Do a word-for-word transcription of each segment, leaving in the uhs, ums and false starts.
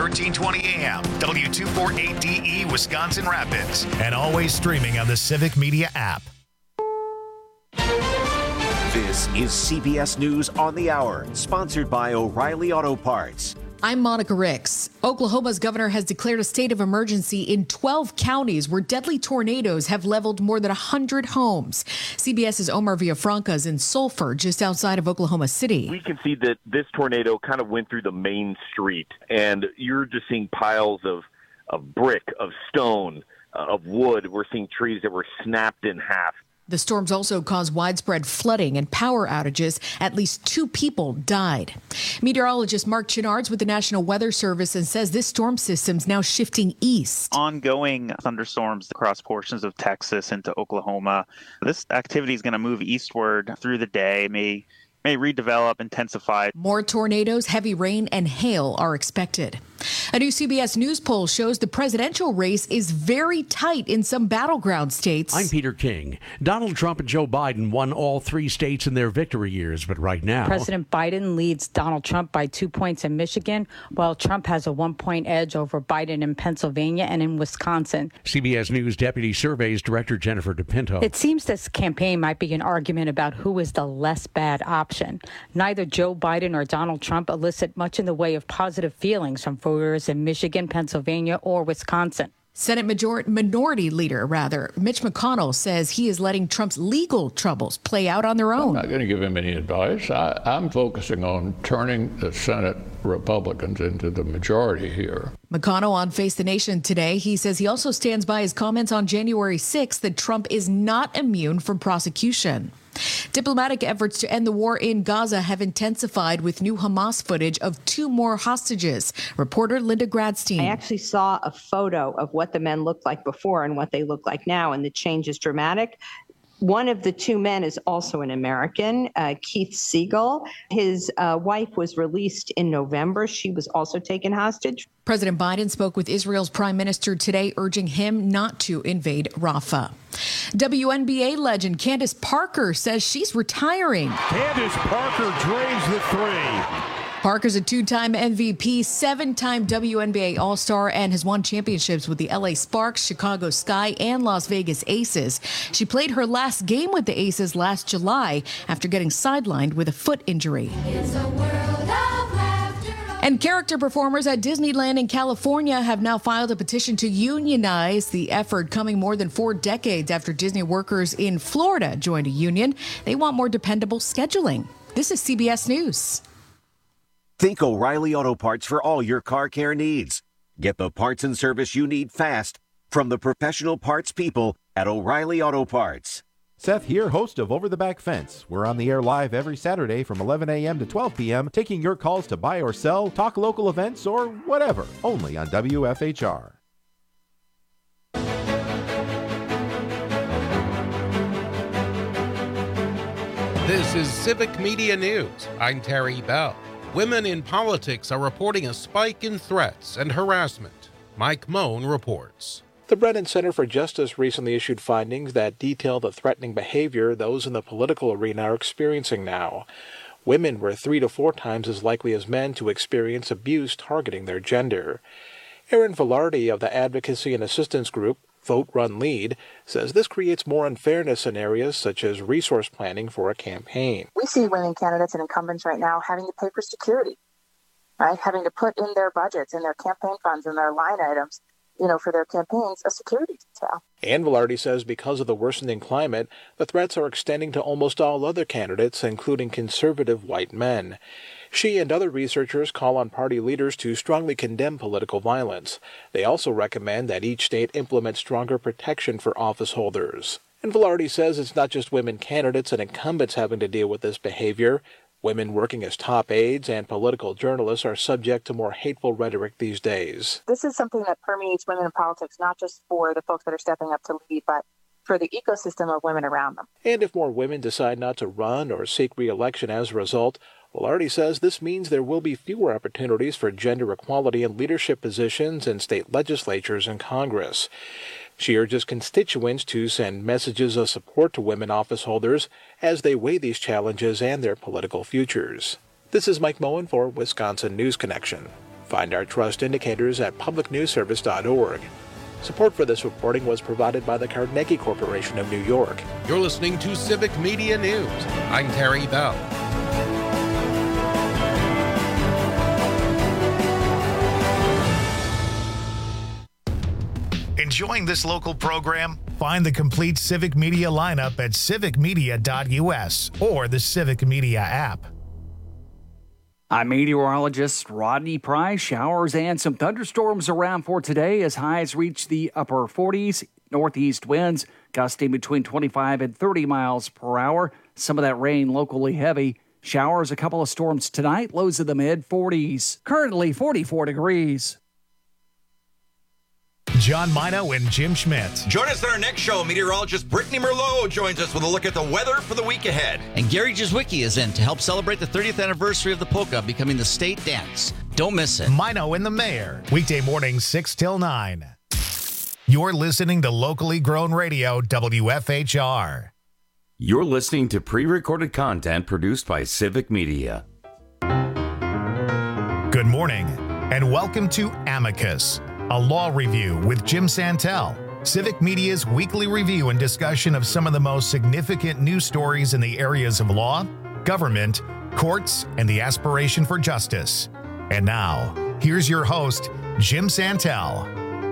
thirteen twenty A M, W two forty-eight D E, Wisconsin Rapids, and always streaming on the Civic Media app. This is C B S News on the Hour, sponsored by O'Reilly Auto Parts. I'm Monica Ricks. Oklahoma's governor has declared a state of emergency in twelve counties where deadly tornadoes have leveled more than one hundred homes. CBS's Omar Villafranca is in Sulphur, just outside of Oklahoma City. We can see that this tornado kind of went through the main street, and you're just seeing piles of, of brick, of stone, uh, of wood. We're seeing trees that were snapped in half. The storms also caused widespread flooding and power outages. At least two people died. Meteorologist Mark Chenards with the National Weather Service and says this storm system's now shifting east. Ongoing thunderstorms across portions of Texas into Oklahoma. This activity is going to move eastward through the day, may may redevelop, intensify. More tornadoes, heavy rain, and hail are expected. A new C B S News poll shows the presidential race is very tight in some battleground states. I'm Peter King. Donald Trump and Joe Biden won all three states in their victory years, but right now... President Biden leads Donald Trump by two points in Michigan, while Trump has a one-point edge over Biden in Pennsylvania and in Wisconsin. C B S News Deputy Surveys Director Jennifer DePinto. It seems this campaign might be an argument about who is the less bad option. Neither Joe Biden or Donald Trump elicit much in the way of positive feelings from voters in Michigan, Pennsylvania, or Wisconsin. Senate major- minority leader, rather, Mitch McConnell says he is letting Trump's legal troubles play out on their own. I'm not going to give him any advice. I, I'm focusing on turning the Senate Republicans into the majority here. McConnell on Face the Nation today. He says he also stands by his comments on January sixth that Trump is not immune from prosecution. Diplomatic efforts to end the war in Gaza have intensified with new Hamas footage of two more hostages. Reporter Linda Gradstein. I actually saw a photo of what the men looked like before and what they look like now, and the change is dramatic. One of the two men is also an American, uh, Keith Siegel. His uh, wife was released in November. She was also taken hostage. President Biden spoke with Israel's prime minister today, urging him not to invade Rafah. W N B A legend Candace Parker says she's retiring. Candace Parker drains the three. Parker's a two-time M V P, seven-time W N B A All-Star, and has won championships with the L A Sparks, Chicago Sky, and Las Vegas Aces. She played her last game with the Aces last July after getting sidelined with a foot injury. It's a world of laughter. And character performers at Disneyland in California have now filed a petition to unionize, the effort coming more than four decades after Disney workers in Florida joined a union. They want more dependable scheduling. This is C B S News. Think O'Reilly Auto Parts for all your car care needs. Get the parts and service you need fast from the professional parts people at O'Reilly Auto Parts. Seth here, host of Over the Back Fence. We're on the air live every Saturday from eleven a.m. to twelve p.m., taking your calls to buy or sell, talk local events, or whatever, only on W F H R. This is Civic Media News. I'm Terry Bell. Women in politics are reporting a spike in threats and harassment. Mike Moan reports. The Brennan Center for Justice recently issued findings that detail the threatening behavior those in the political arena are experiencing now. Women were three to four times as likely as men to experience abuse targeting their gender. Erin Velarde of the Advocacy and Assistance Group, Vote Run Lead, says this creates more unfairness in areas such as resource planning for a campaign. We see women candidates and incumbents right now having to pay for security, right? Having to put in their budgets, in their campaign funds, and their line items, you know, for their campaigns, a security detail. And Velarde says because of the worsening climate, the threats are extending to almost all other candidates, including conservative white men. She and other researchers call on party leaders to strongly condemn political violence. They also recommend that each state implement stronger protection for office holders. And Velarde says it's not just women candidates and incumbents having to deal with this behavior. Women working as top aides and political journalists are subject to more hateful rhetoric these days. This is something that permeates women in politics, not just for the folks that are stepping up to lead, but for the ecosystem of women around them. And if more women decide not to run or seek re-election as a result, Velarde says this means there will be fewer opportunities for gender equality in leadership positions in state legislatures and Congress. She urges constituents to send messages of support to women office holders as they weigh these challenges and their political futures. This is Mike Moen for Wisconsin News Connection. Find our trust indicators at public news service dot org. Support for this reporting was provided by the Carnegie Corporation of New York. You're listening to Civic Media News. I'm Terry Bell. Enjoying this local program? Find the complete Civic Media lineup at civic media dot u s or the Civic Media app. I'm meteorologist Rodney Price. Showers and some thunderstorms around for today as highs reach the upper forties. Northeast winds gusting between twenty-five and thirty miles per hour. Some of that rain locally heavy. Showers, a couple of storms tonight. Lows in the mid forties. Currently forty-four degrees. John Mino and Jim Schmidt. Join us on our next show. Meteorologist Brittany Merlot joins us with a look at the weather for the week ahead. And Gary Jazwicki is in to help celebrate the thirtieth anniversary of the polka becoming the state dance. Don't miss it. Mino and the Mayor. Weekday mornings six till nine. You're listening to locally grown radio W F H R. You're listening to pre-recorded content produced by Civic Media. Good morning and welcome to Amicus, a law review with Jim Santel, Civic Media's weekly review and discussion of some of the most significant news stories in the areas of law, government, courts, and the aspiration for justice. And now, here's your host, Jim Santel.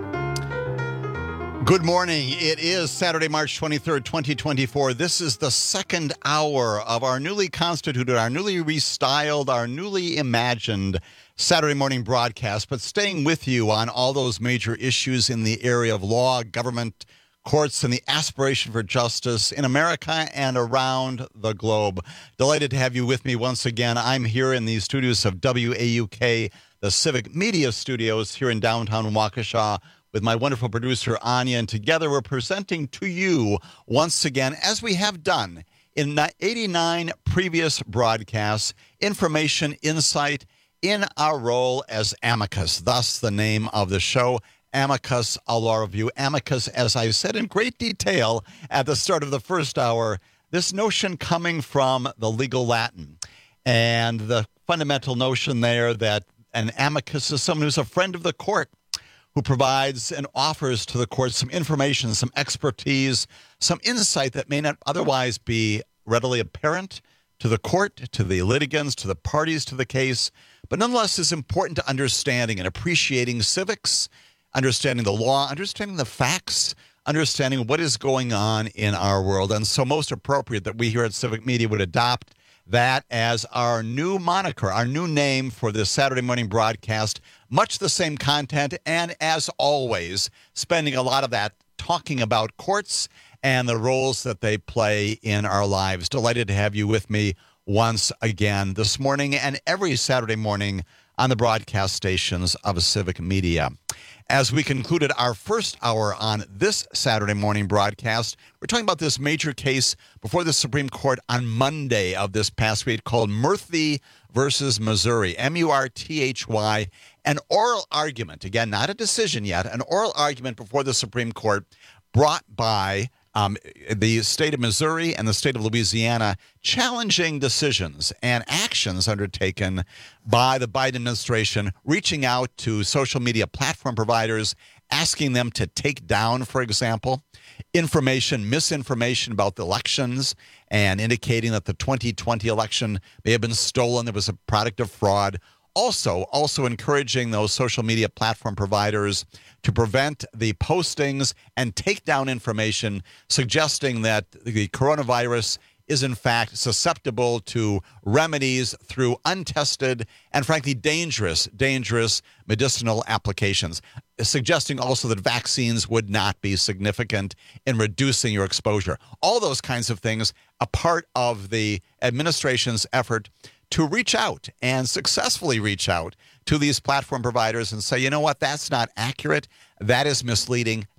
Good morning. It is Saturday, March twenty-third, twenty twenty-four. This is the second hour of our newly constituted, our newly restyled, our newly imagined Saturday morning broadcast, but staying with you on all those major issues in the area of law, government, courts, and the aspiration for justice in America and around the globe. Delighted to have you with me once again. I'm here in the studios of W A U K, the Civic Media Studios here in downtown Waukesha, with my wonderful producer, Anya, and together we're presenting to you once again, as we have done in eighty-nine previous broadcasts, information, insight, in our role as Amicus, thus the name of the show, Amicus, a law review. Amicus, as I said in great detail at the start of the first hour, this notion coming from the legal Latin, and the fundamental notion there that an amicus is someone who's a friend of the court, who provides and offers to the court some information, some expertise, some insight that may not otherwise be readily apparent to the court, to the litigants, to the parties to the case, but nonetheless is important to understanding and appreciating civics, understanding the law, understanding the facts, understanding what is going on in our world. And so most appropriate that we here at Civic Media would adopt that as our new moniker, our new name for this Saturday morning broadcast. Much the same content, and as always, spending a lot of that talking about courts and the roles that they play in our lives. Delighted to have you with me once again this morning and every Saturday morning on the broadcast stations of Civic Media. As we concluded our first hour on this Saturday morning broadcast, we're talking about this major case before the Supreme Court on Monday of this past week called Murthy versus Missouri, M U R T H Y, an oral argument, again, not a decision yet, an oral argument before the Supreme Court brought by Um, the state of Missouri and the state of Louisiana, challenging decisions and actions undertaken by the Biden administration, reaching out to social media platform providers, asking them to take down, for example, information, misinformation about the elections, and indicating that the twenty twenty election may have been stolen, there was a product of fraud. Also, also encouraging those social media platform providers to prevent the postings and take down information suggesting that the coronavirus is in fact susceptible to remedies through untested and frankly dangerous, dangerous medicinal applications, suggesting also that vaccines would not be significant in reducing your exposure. All those kinds of things, a part of the administration's effort to reach out and successfully reach out to these platform providers and say, you know what, that's not accurate, that is misleading,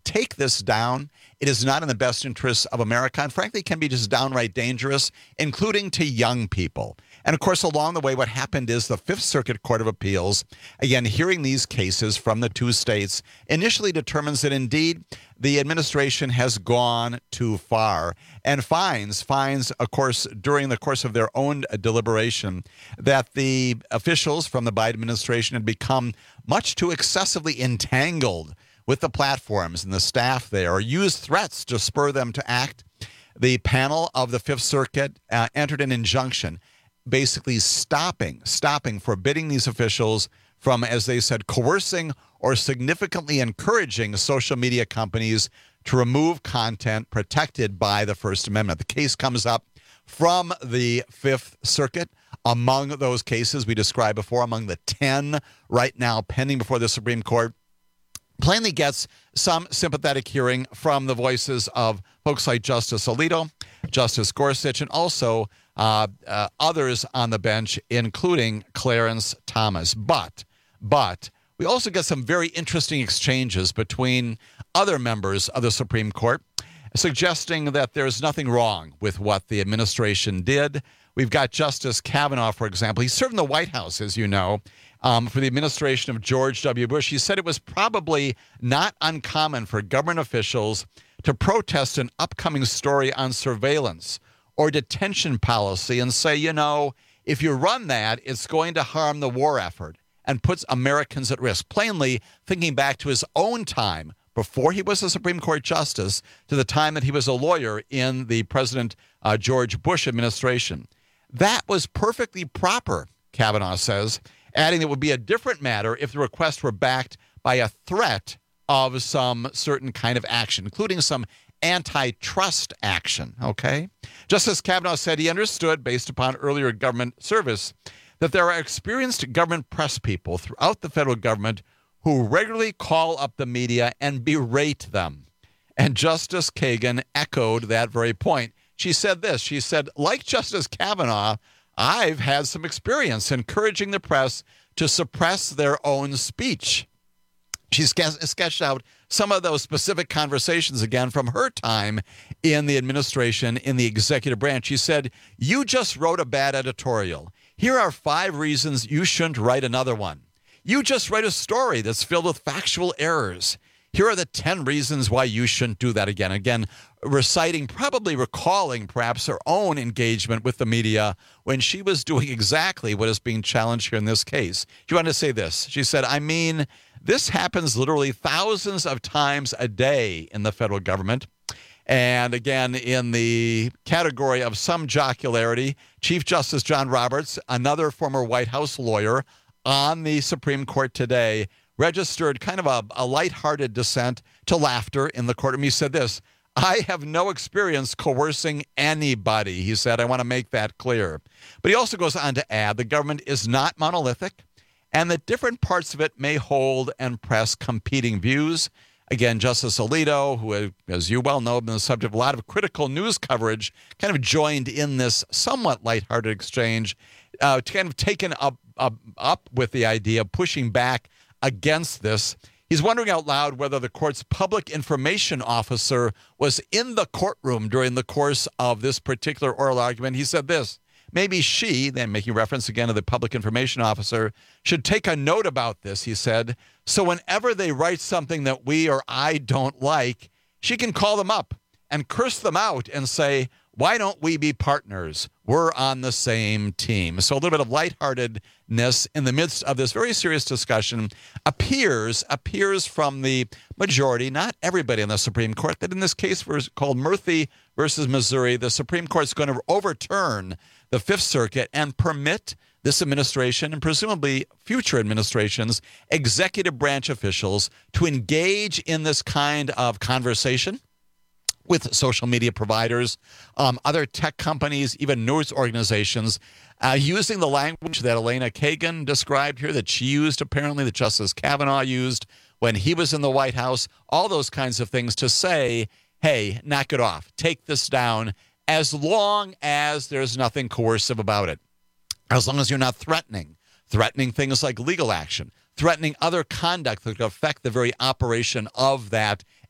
take this down. It is not in the best interests of America, and frankly can be just downright dangerous, including to young people. And of course, along the way, what happened is the Fifth Circuit Court of Appeals, again, hearing these cases from the two states, initially determines that indeed the administration has gone too far and finds, finds, of course, during the course of their own deliberation, that the officials from the Biden administration had become much too excessively entangled with the platforms and the staff there, or used threats to spur them to act. The panel of the Fifth Circuit uh, entered an injunction basically stopping, stopping, forbidding these officials from, as they said, coercing or significantly encouraging social media companies to remove content protected by the First Amendment. The case comes up from the Fifth Circuit. Among those cases we described before, among the ten right now pending before the Supreme Court, plainly gets some sympathetic hearing from the voices of folks like Justice Alito, Justice Gorsuch, and also uh, uh, others on the bench, including Clarence Thomas. But, but we also get some very interesting exchanges between other members of the Supreme Court, suggesting that there's nothing wrong with what the administration did. We've got Justice Kavanaugh, for example. He served in the White House, as you know, um, for the administration of George W. Bush. He said it was probably not uncommon for government officials to protest an upcoming story on surveillance or detention policy and say, you know, if you run that, it's going to harm the war effort and puts Americans at risk. Plainly thinking back to his own time before he was a Supreme Court justice to the time that he was a lawyer in the President uh, George Bush administration. That was perfectly proper, Kavanaugh says, adding it would be a different matter if the request were backed by a threat of some certain kind of action, including some antitrust action, okay? Justice Kavanaugh said he understood, based upon earlier government service, that there are experienced government press people throughout the federal government who regularly call up the media and berate them. And Justice Kagan echoed that very point. She said this, she said, like Justice Kavanaugh, I've had some experience encouraging the press to suppress their own speech. She sketched out some of those specific conversations again from her time in the administration, in the executive branch. She said, you just wrote a bad editorial. Here are five reasons you shouldn't write another one. You just write a story that's filled with factual errors. Here are the ten reasons why you shouldn't do that again. Again, reciting, probably recalling perhaps her own engagement with the media when she was doing exactly what is being challenged here in this case. She wanted to say this. She said, I mean, this happens literally thousands of times a day in the federal government. And again, in the category of some jocularity, Chief Justice John Roberts, another former White House lawyer on the Supreme Court today, registered kind of a, a lighthearted dissent to laughter in the courtroom. He said this, I have no experience coercing anybody, he said. I want to make that clear. But he also goes on to add the government is not monolithic and that different parts of it may hold and press competing views. Again, Justice Alito, who, as you well know, has been the subject of a lot of critical news coverage, kind of joined in this somewhat lighthearted exchange, uh, kind of taken up, up, up with the idea of pushing back against this. He's wondering out loud whether the court's public information officer was in the courtroom during the course of this particular oral argument. He said this, maybe she, then making reference again to the public information officer, should take a note about this, he said, so whenever they write something that we or I don't like, she can call them up and curse them out and say, why don't we be partners? We're on the same team. So a little bit of lightheartedness in the midst of this very serious discussion appears appears from the majority, not everybody in the Supreme Court, that in this case was called Murphy versus Missouri. The Supreme Court's going to overturn the Fifth Circuit and permit this administration and presumably future administrations, executive branch officials to engage in this kind of conversation with social media providers, um, other tech companies, even news organizations, uh, using the language that Elena Kagan described here, that she used apparently, that Justice Kavanaugh used when he was in the White House, all those kinds of things to say, hey, knock it off, take this down, as long as there's nothing coercive about it, as long as you're not threatening, threatening things like legal action, threatening other conduct that could affect the very operation of that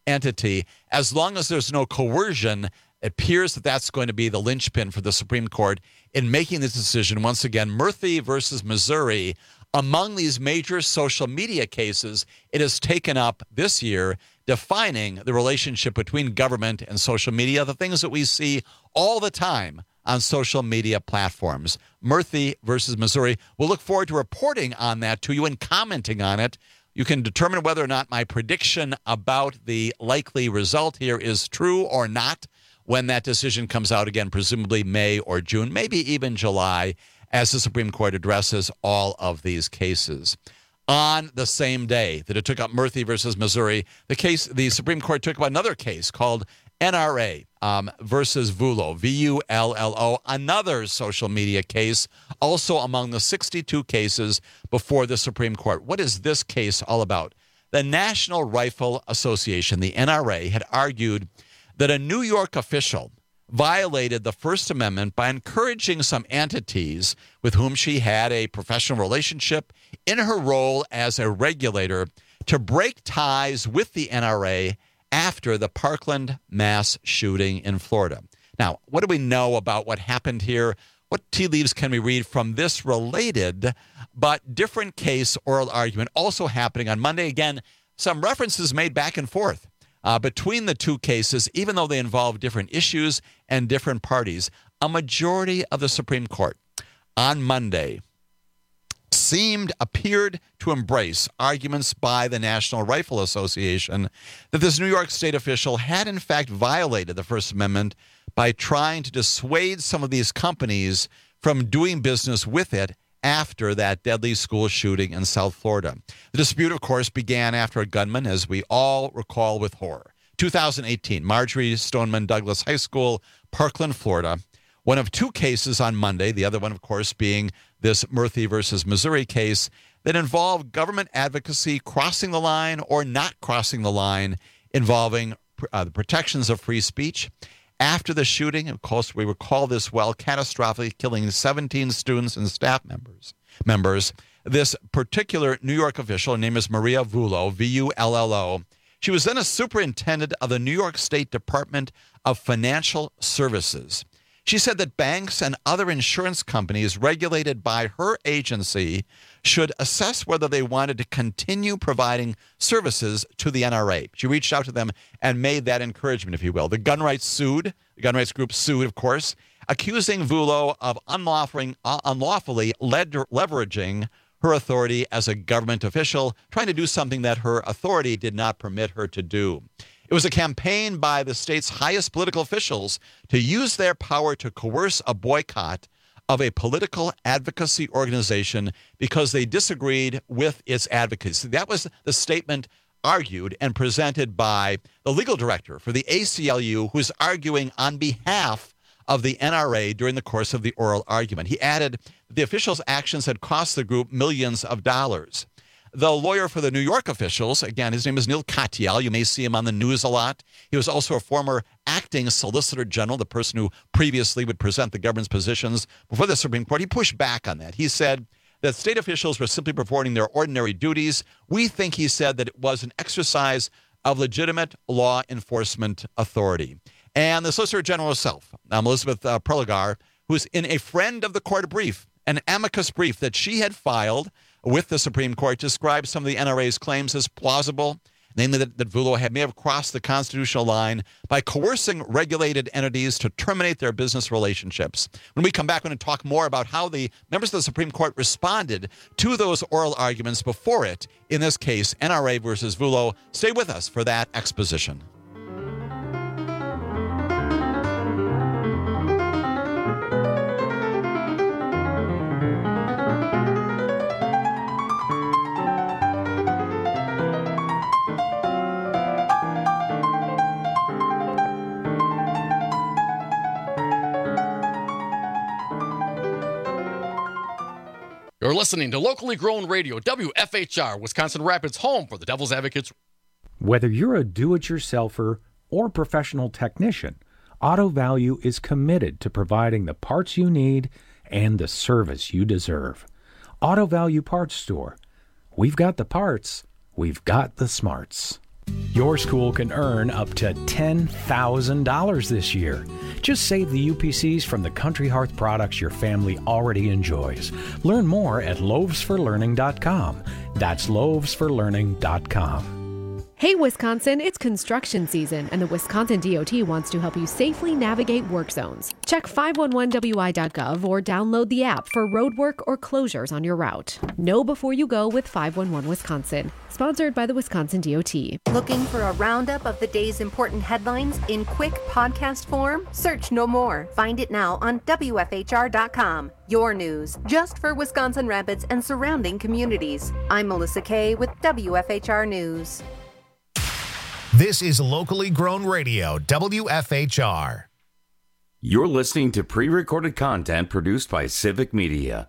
entity. As long as there's no coercion, it appears that that's going to be the linchpin for the Supreme Court in making this decision. Once again, Murphy versus Missouri, among these major social media cases it has taken up this year, defining the relationship between government and social media, the things that we see all the time on social media platforms. Murphy versus Missouri. We'll look forward to reporting on that to you and commenting on it. You can determine whether or not my prediction about the likely result here is true or not when that decision comes out again, presumably May or June, maybe even July, as the Supreme Court addresses all of these cases. On the same day that it took up Murphy versus Missouri, the case, the Supreme Court took up another case called N R A um, versus Vullo, V U L L O, another social media case, also among the sixty-two cases before the Supreme Court. What is this case all about? The National Rifle Association, the N R A, had argued that a New York official violated the First Amendment by encouraging some entities with whom she had a professional relationship in her role as a regulator to break ties with the N R A after the Parkland mass shooting in Florida. Now, what do we know about what happened here? What tea leaves can we read from this related but different case oral argument also happening on Monday? Again, some references made back and forth Uh, between the two cases, even though they involve different issues and different parties. A majority of the Supreme Court on Monday seemed, appeared to embrace arguments by the National Rifle Association that this New York State official had in fact violated the First Amendment by trying to dissuade some of these companies from doing business with it after that deadly school shooting in South Florida. The dispute, of course, began after a gunman, as we all recall with horror. two thousand eighteen, Marjorie Stoneman Douglas High School, Parkland, Florida. One of two cases on Monday, the other one, of course, being this Murphy versus Missouri case that involved government advocacy crossing the line or not crossing the line, involving uh, the protections of free speech. After the shooting, of course, we recall this well, catastrophically killing seventeen students and staff members. Members, this particular New York official, her name is Maria Vullo, V U L L O. She was then a superintendent of the New York State Department of Financial Services. She said that banks and other insurance companies regulated by her agency should assess whether they wanted to continue providing services to the N R A. She reached out to them and made that encouragement, if you will. The gun rights sued, the gun rights group sued, of course, accusing Vullo of unlawfully, uh, unlawfully led, leveraging her authority as a government official, trying to do something that her authority did not permit her to do. It was a campaign by the state's highest political officials to use their power to coerce a boycott of a political advocacy organization because they disagreed with its advocacy. That was the statement argued and presented by the legal director for the A C L U, who's arguing on behalf of the N R A during the course of the oral argument. He added that the officials' actions had cost the group millions of dollars. The lawyer for the New York officials, again, his name is Neil Katyal. You may see him on the news a lot. He was also a former acting solicitor general, the person who previously would present the government's positions before the Supreme Court. He pushed back on that. He said that state officials were simply performing their ordinary duties. We think, he said, that it was an exercise of legitimate law enforcement authority. And the Solicitor General herself, um, Elizabeth uh, Prelogar, who's in a friend of the court brief, an amicus brief that she had filed with the Supreme Court, described some of the N R A's claims as plausible, namely that, that Vullo had, may have crossed the constitutional line by coercing regulated entities to terminate their business relationships. When we come back, we're going to talk more about how the members of the Supreme Court responded to those oral arguments before it, in this case, N R A versus Vullo. Stay with us for that exposition. You're listening to locally grown radio, W F H R, Wisconsin Rapids, home for the Devil's Advocates. Whether you're a do-it-yourselfer or professional technician, Auto Value is committed to providing the parts you need and the service you deserve. Auto Value Parts Store. We've got the parts. We've got the smarts. Your school can earn up to ten thousand dollars this year. Just save the U P Cs from the Country Hearth products your family already enjoys. Learn more at loaves for learning dot com. That's loaves for learning dot com. Hey Wisconsin, it's construction season, and the Wisconsin D O T wants to help you safely navigate work zones. Check five one one W I dot gov or download the app for road work or closures on your route. Know before you go with five one one Wisconsin. Sponsored by the Wisconsin D O T. Looking for a roundup of the day's important headlines in quick podcast form? Search No More. Find it now on W F H R dot com. Your news, just for Wisconsin Rapids and surrounding communities. I'm Melissa Kay with W F H R News. This is locally grown radio, W F H R. You're listening to pre-recorded content produced by Civic Media.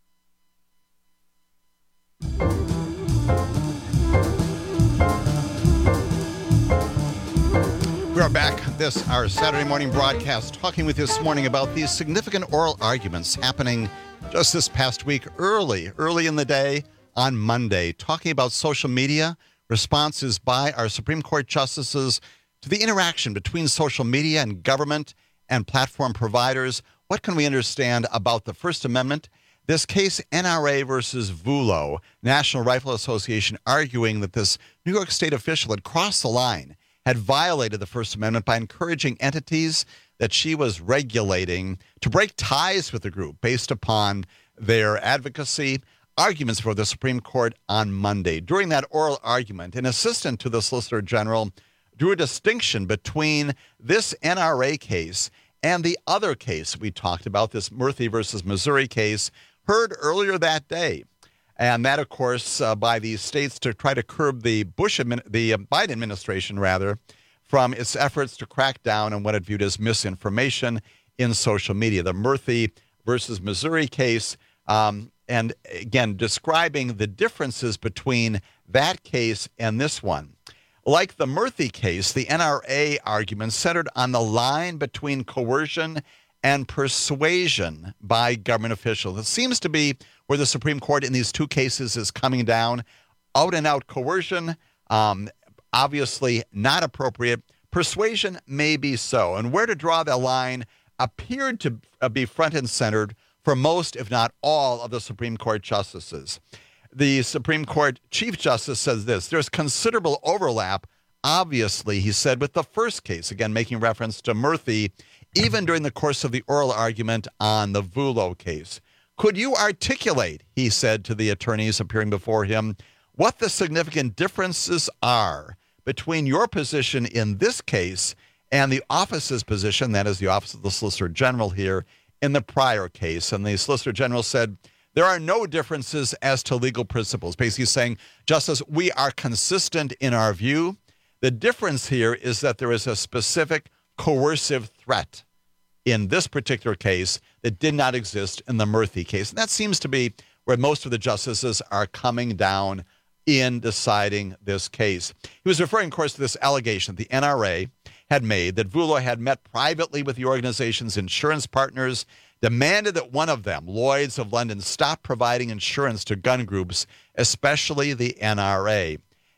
We are back this, our Saturday morning broadcast, talking with you this morning about these significant oral arguments happening just this past week, early, early in the day on Monday, talking about social media, responses by our Supreme Court justices to the interaction between social media and government and platform providers. What can we understand about the First Amendment? This case, N R A versus VULO, National Rifle Association, arguing that this New York State official had crossed the line, had violated the First Amendment by encouraging entities that she was regulating to break ties with the group based upon their advocacy. Arguments for the Supreme Court on Monday. During that oral argument, an assistant to the Solicitor General drew a distinction between this N R A case and the other case we talked about, this Murthy versus Missouri case, heard earlier that day. And that, of course, uh, by the states to try to curb the Bush, admin- the uh, Biden administration, rather, from its efforts to crack down on what it viewed as misinformation in social media. The Murthy versus Missouri case, um, and again, describing the differences between that case and this one. Like the Murthy case, the N R A argument centered on the line between coercion and persuasion by government officials. It seems to be where the Supreme Court in these two cases is coming down. Out and out coercion, um, obviously not appropriate. Persuasion may be so. And where to draw that line appeared to be front and centered for most, if not all, of the Supreme Court justices. The Supreme Court Chief Justice says this: there's considerable overlap, obviously, he said, with the first case, again, making reference to Murthy, even during the course of the oral argument on the VULO case. Could you articulate, he said to the attorneys appearing before him, what the significant differences are between your position in this case and the office's position, that is the Office of the Solicitor General here, in the prior case? And the Solicitor General said, there are no differences as to legal principles. Basically saying, Justice, we are consistent in our view. The difference here is that there is a specific coercive threat in this particular case that did not exist in the Murthy case. And that seems to be where most of the justices are coming down in deciding this case. He was referring, of course, to this allegation the N R A had made that VULO had met privately with the organization's insurance partners, demanded that one of them, Lloyd's of London, stop providing insurance to gun groups, especially the N R A.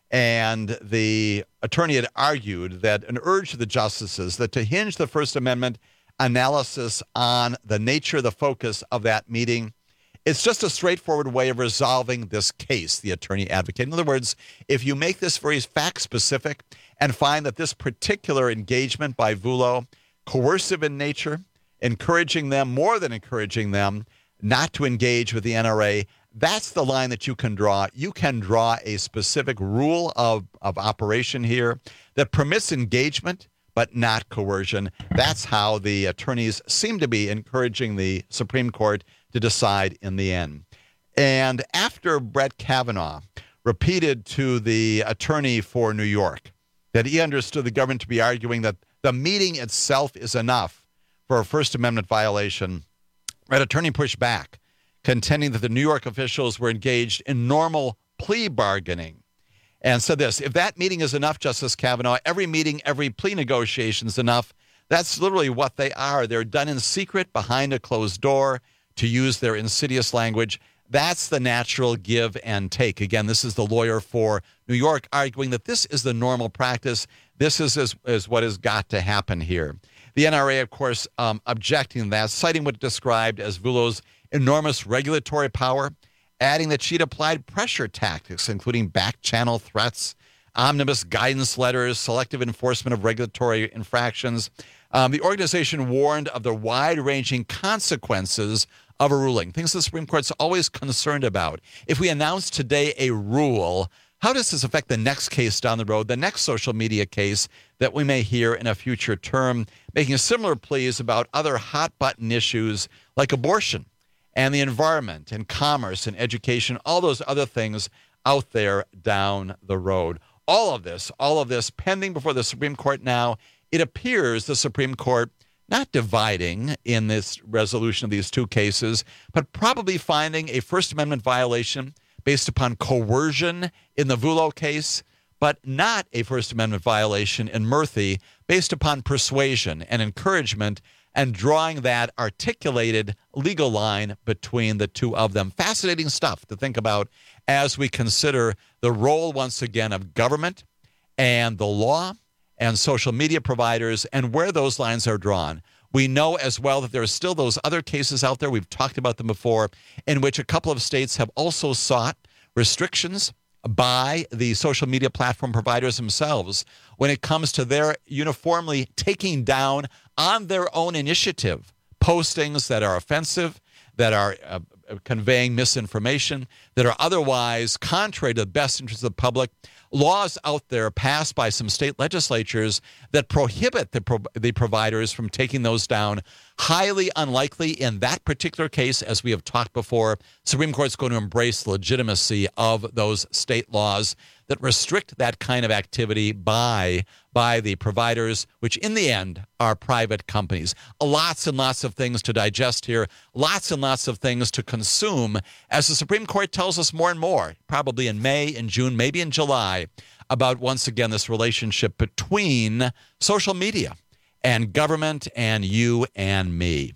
And the attorney had argued that an urge to the justices that to hinge the First Amendment analysis on the nature, the focus of that meeting, it's just a straightforward way of resolving this case, the attorney advocated. In other words, if you make this very fact-specific and find that this particular engagement by VULO, coercive in nature, encouraging them, more than encouraging them, not to engage with the N R A, that's the line that you can draw. You can draw a specific rule of, of operation here that permits engagement, but not coercion. That's how the attorneys seem to be encouraging the Supreme Court to decide in the end. And after Brett Kavanaugh repeated to the attorney for New York that he understood the government to be arguing that the meeting itself is enough for a First Amendment violation, that attorney pushed back, contending that the New York officials were engaged in normal plea bargaining, and said this: if that meeting is enough, Justice Kavanaugh, every meeting, every plea negotiation is enough. That's literally what they are. They're done in secret behind a closed door, to use their insidious language. That's the natural give and take. Again, this is the lawyer for New York arguing that this is the normal practice. This is, is, is what has got to happen here. The N R A, of course, um, objecting to that, citing what it described as Vullo's enormous regulatory power, adding that she'd applied pressure tactics, including back-channel threats, omnibus guidance letters, selective enforcement of regulatory infractions. Um, the organization warned of the wide-ranging consequences of a ruling, things the Supreme Court's always concerned about. If we announce today a rule, how does this affect the next case down the road, the next social media case that we may hear in a future term, making similar pleas about other hot-button issues like abortion and the environment and commerce and education, all those other things out there down the road. All of this, all of this pending before the Supreme Court now. It appears the Supreme Court not dividing in this resolution of these two cases, but probably finding a First Amendment violation based upon coercion in the Vullo case, but not a First Amendment violation in Murthy based upon persuasion and encouragement, and drawing that articulated legal line between the two of them. Fascinating stuff to think about as we consider the role, once again, of government and the law and social media providers and where those lines are drawn. We know as well that there are still those other cases out there, we've talked about them before, in which a couple of states have also sought restrictions by the social media platform providers themselves when it comes to their uniformly taking down on their own initiative postings that are offensive, that are uh, conveying misinformation, that are otherwise contrary to the best interests of the public. Laws out there passed by some state legislatures that prohibit the, pro- the providers from taking those down. Highly unlikely in that particular case, as we have talked before, Supreme Court's going to embrace the legitimacy of those state laws that restrict that kind of activity by, by the providers, which in the end are private companies. Lots and lots of things to digest here, lots and lots of things to consume, as the Supreme Court tells us more and more, probably in May, in June, maybe in July, about, once again, this relationship between social media and government and you and me.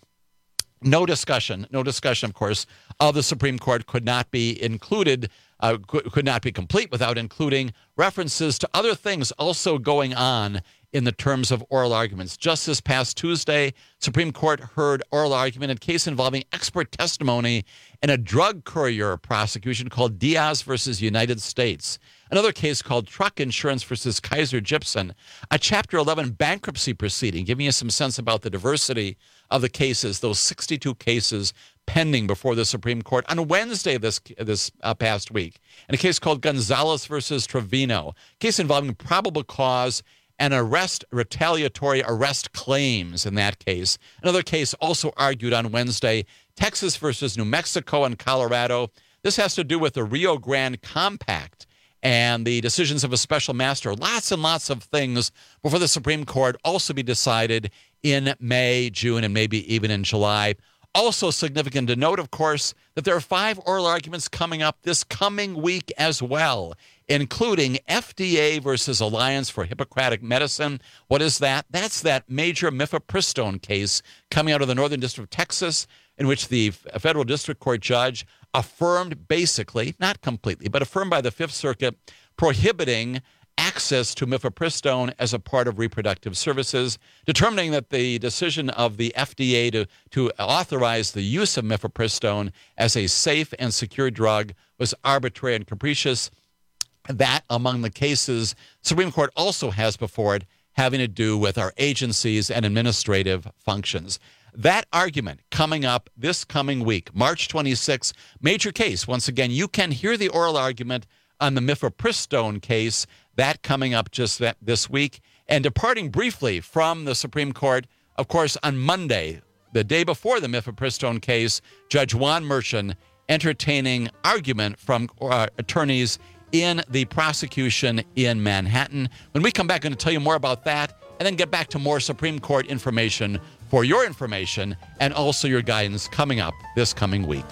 No discussion, no discussion, of course, of the Supreme Court could not be included, uh, could, could not be complete without including references to other things also going on in the terms of oral arguments. Just this past Tuesday, Supreme Court heard oral argument in a case involving expert testimony in a drug courier prosecution called Diaz versus United States. Another case called Truck Insurance versus Kaiser Gibson, a Chapter eleven bankruptcy proceeding, giving you some sense about the diversity of the cases, those sixty-two cases pending before the Supreme Court on Wednesday this this uh, past week. And a case called Gonzalez versus Trevino, a case involving probable cause and arrest, retaliatory arrest claims in that case. Another case also argued on Wednesday, Texas versus New Mexico and Colorado. This has to do with the Rio Grande Compact and the decisions of a special master. Lots and lots of things before the Supreme Court also be decided in May, June, and maybe even in July. Also significant to note, of course, that there are five oral arguments coming up this coming week as well, including F D A versus Alliance for Hippocratic Medicine. What is that? That's that major mifepristone case coming out of the Northern District of Texas, in which the federal district court judge affirmed basically, not completely, but affirmed by the Fifth Circuit, prohibiting access to mifepristone as a part of reproductive services, determining that the decision of the F D A to, to authorize the use of mifepristone as a safe and secure drug was arbitrary and capricious. That, among the cases Supreme Court also has before it, having to do with our agencies and administrative functions. That argument coming up this coming week, March twenty-sixth, major case. Once again, you can hear the oral argument on the mifepristone case, that coming up just that, this week. And departing briefly from the Supreme Court, of course, on Monday, the day before the mifepristone case, Judge Juan Merchan entertaining argument from uh, attorneys in the prosecution in Manhattan. When we come back, I'm going to tell you more about that and then get back to more Supreme Court information for your information and also your guidance coming up this coming week.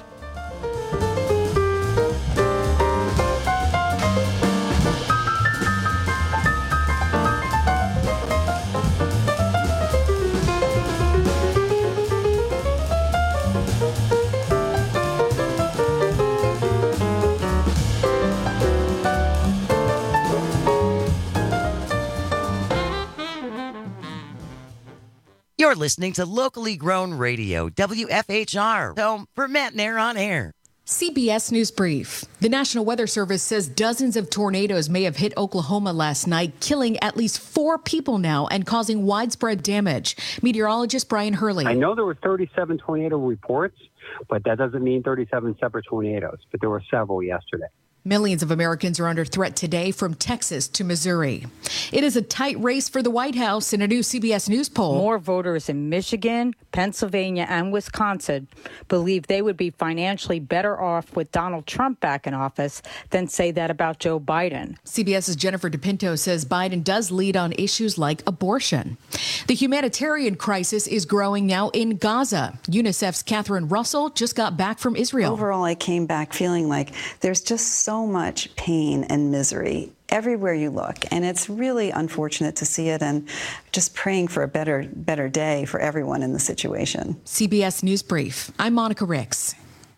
You're listening to locally grown radio, W F H R, home for Matt Nair on air. C B S News Brief. The National Weather Service says dozens of tornadoes may have hit Oklahoma last night, killing at least four people now and causing widespread damage. Meteorologist Brian Hurley. I know there were thirty-seven tornado reports, but that doesn't mean thirty-seven separate tornadoes. But there were several yesterday. Millions of Americans are under threat today from Texas to Missouri. It is a tight race for the White House in a new C B S News poll. More voters in Michigan, Pennsylvania, and Wisconsin believe they would be financially better off with Donald Trump back in office than say that about Joe Biden. CBS's Jennifer DePinto says Biden does lead on issues like abortion. The humanitarian crisis is growing now in Gaza. UNICEF's Catherine Russell just got back from Israel. Overall, I came back feeling like there's just so much pain and misery everywhere you look, and it's really unfortunate to see it, and just praying for a better better day for everyone in the situation. C B S News Brief. I'm Monica Ricks.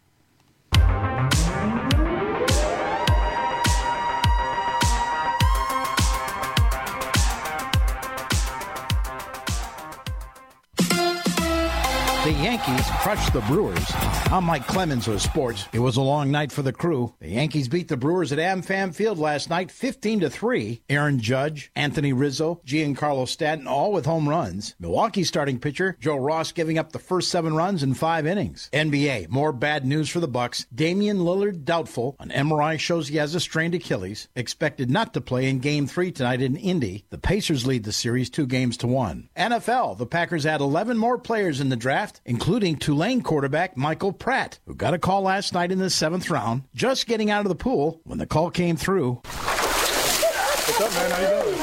The Yankees crushed the Brewers. I'm Mike Clemens with sports. It was a long night for the crew. The Yankees beat the Brewers at AmFam Field last night fifteen to three. Aaron Judge, Anthony Rizzo, Giancarlo Stanton all with home runs. Milwaukee's starting pitcher Joe Ross giving up the first seven runs in five innings. N B A, more bad news for the Bucks. Damian Lillard doubtful. An M R I shows he has a strained Achilles. Expected not to play in Game three tonight in Indy. The Pacers lead the series two games to one. N F L, the Packers had eleven more players in the draft, including Tulane quarterback Michael Pratt, who got a call last night in the seventh round, just getting out of the pool when the call came through. What's up, man? How you doing?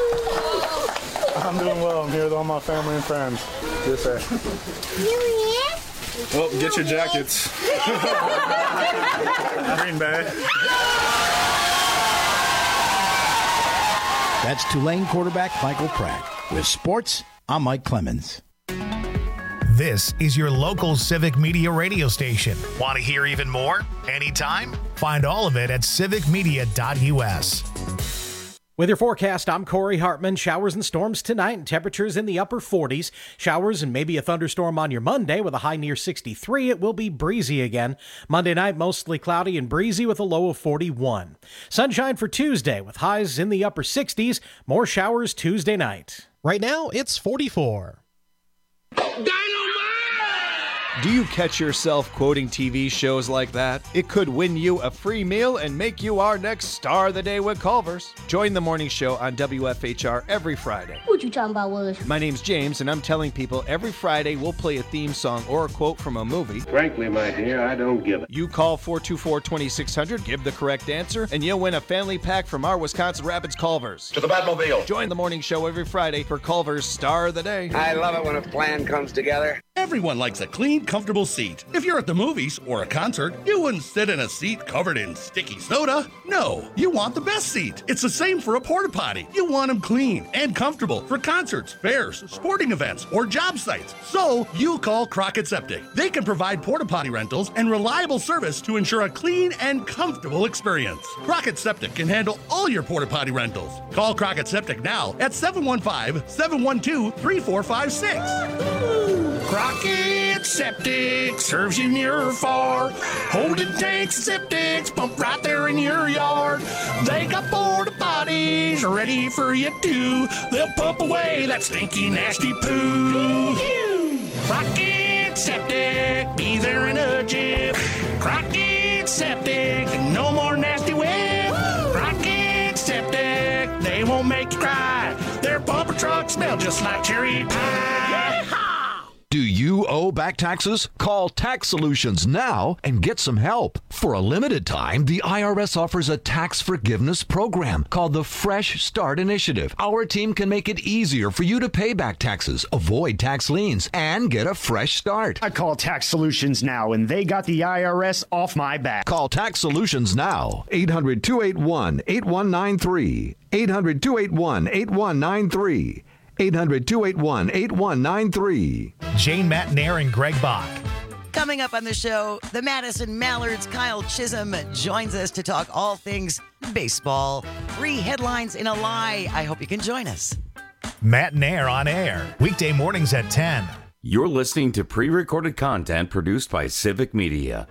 I'm doing well. I'm here with all my family and friends. Yes, sir. Well, get your jackets. Green Bay. That's Tulane quarterback Michael Pratt. With sports, I'm Mike Clemens. This is your local Civic Media radio station. Want to hear even more? Anytime? Find all of it at civic media dot u s. With your forecast, I'm Corey Hartman. Showers and storms tonight and temperatures in the upper forties. Showers and maybe a thunderstorm on your Monday with a high near sixty-three. It will be breezy again. Monday night, mostly cloudy and breezy with a low of forty-one. Sunshine for Tuesday with highs in the upper sixties. More showers Tuesday night. Right now, it's forty-four. Do you catch yourself quoting T V shows like that? It could win you a free meal and make you our next star of the day with Culver's. Join the morning show on W F H R every Friday. What you talking about, Willis? My name's James, and I'm telling people every Friday we'll play a theme song or a quote from a movie. Frankly, my dear, I don't give it. You call four two four, two six zero zero, give the correct answer, and you'll win a family pack from our Wisconsin Rapids Culver's. To the Batmobile. Join the morning show every Friday for Culver's Star of the Day. I love it when a plan comes together. Everyone likes a clean, comfortable seat. If you're at the movies or a concert, you wouldn't sit in a seat covered in sticky soda. No, you want the best seat. It's the same for a porta potty. You want them clean and comfortable for concerts, fairs, sporting events, or job sites. So you call Crockett Septic. They can provide porta potty rentals and reliable service to ensure a clean and comfortable experience. Crockett Septic can handle all your porta potty rentals. Call Crockett Septic now at seven one five, seven one two, three four five six. Crockett Septic serves you near or far. Holding tanks and septics pump right there in your yard. They got porta potties ready for you too. They'll pump away that stinky, nasty poo. Crockett Septic, be there in a jiff. Crockett Septic, no more nasty whip. Crockett Septic, they won't make you cry. Their bumper trucks smell just like cherry pie. Do you owe back taxes? Call Tax Solutions now and get some help. For a limited time, the I R S offers a tax forgiveness program called the Fresh Start Initiative. Our team can make it easier for you to pay back taxes, avoid tax liens, and get a fresh start. I call Tax Solutions now, and they got the I R S off my back. Call Tax Solutions now. eight hundred, two eight one, eight one nine three. eight hundred, two eight one, eight one nine three. eight hundred, two eight one, eight one nine three. Jane Matt Nair and Greg Bach. Coming up on the show, the Madison Mallards' Kyle Chisholm joins us to talk all things baseball. Three headlines in a lie. I hope you can join us. Matt and Air on air, weekday mornings at ten. You're listening to pre-recorded content produced by Civic Media.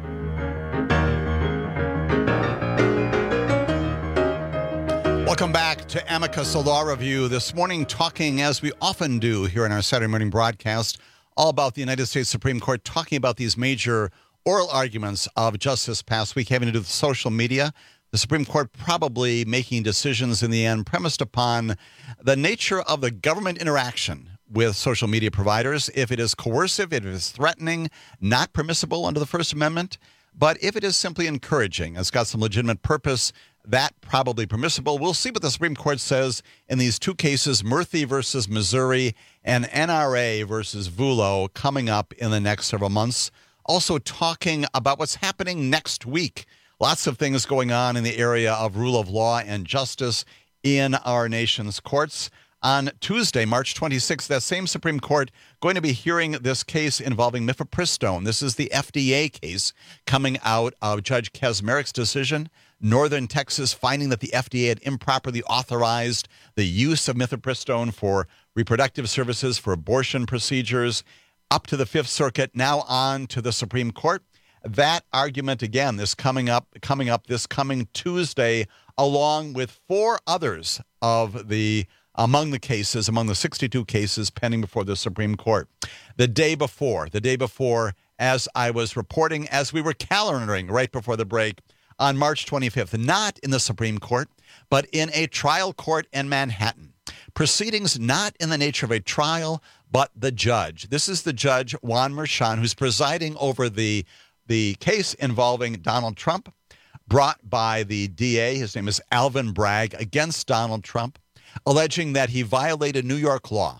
Welcome back to Amicus, a law review. This morning, talking, as we often do here in our Saturday morning broadcast, all about the United States Supreme Court, talking about these major oral arguments of just this past week having to do with social media. The Supreme Court probably making decisions in the end premised upon the nature of the government interaction with social media providers. If it is coercive, if it is threatening, not permissible under the First Amendment. But if it is simply encouraging, it's got some legitimate purpose, that probably permissible. We'll see what the Supreme Court says in these two cases, Murphy versus Missouri and N R A versus Vullo, coming up in the next several months. Also talking about what's happening next week. Lots of things going on in the area of rule of law and justice in our nation's courts. On Tuesday, March twenty-sixth, that same Supreme Court going to be hearing this case involving mifepristone. This is the F D A case coming out of Judge Kaczmarek's decision. Northern Texas finding that the F D A had improperly authorized the use of mifepristone for reproductive services, for abortion procedures, up to the Fifth Circuit, now on to the Supreme Court. That argument, again, this coming up, coming up this coming Tuesday, along with four others of the among the cases, among the sixty-two cases pending before the Supreme Court. The day before, the day before, as I was reporting, as we were calendaring right before the break, on March twenty-fifth, not in the Supreme Court, but in a trial court in Manhattan. Proceedings not in the nature of a trial, but the judge. This is the judge, Juan Merchan, who's presiding over the, the case involving Donald Trump, brought by the D A, his name is Alvin Bragg, against Donald Trump, alleging that he violated New York law